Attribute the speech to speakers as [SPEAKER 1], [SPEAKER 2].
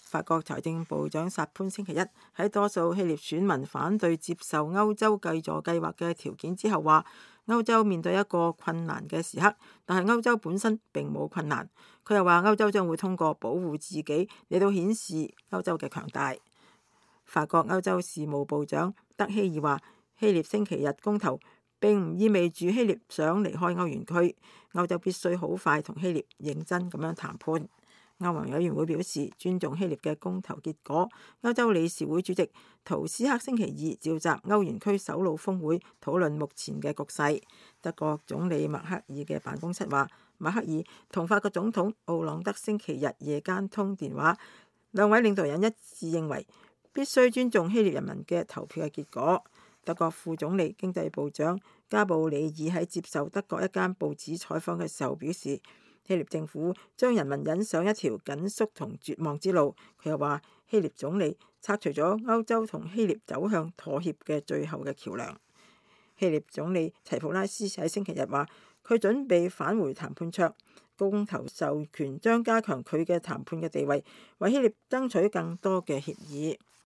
[SPEAKER 1] 法國財政部長薩潘星期一喺多數希臘選民反對接受歐洲濟助計劃嘅條件之後話，歐洲面對一個困難嘅時刻，但係歐洲本身並冇困難。佢又話歐洲將會通過保護自己嚟到顯示歐洲嘅強大。法國歐洲事務部長德希爾話，希臘星期日公投並唔意味住希臘想離開歐元區，歐洲必須好快同希臘認真咁樣談判。歐盟委員會表示尊重希臘嘅公投結果。歐洲理事會主席圖斯克星期二召集歐元區首腦峰會討論目前嘅局勢。德國總理默克爾嘅辦公室話，默克爾同法國總統奧朗德星期日夜間通電話，兩位領導人一致認為必須尊重希臘人民嘅投票嘅結果。德國副總理經濟部長加布里爾喺接受德國一間報紙採訪嘅時候表示，希臘政府將人民引上一條緊縮同絕望之路。佢又話，希臘總理拆除咗歐洲同希臘走向妥協嘅最後嘅橋梁。希臘總理齊普拉斯喺星期日話，佢準備返回談判桌，公投授權將加強佢嘅談判嘅地位，為希臘爭取更多嘅協議。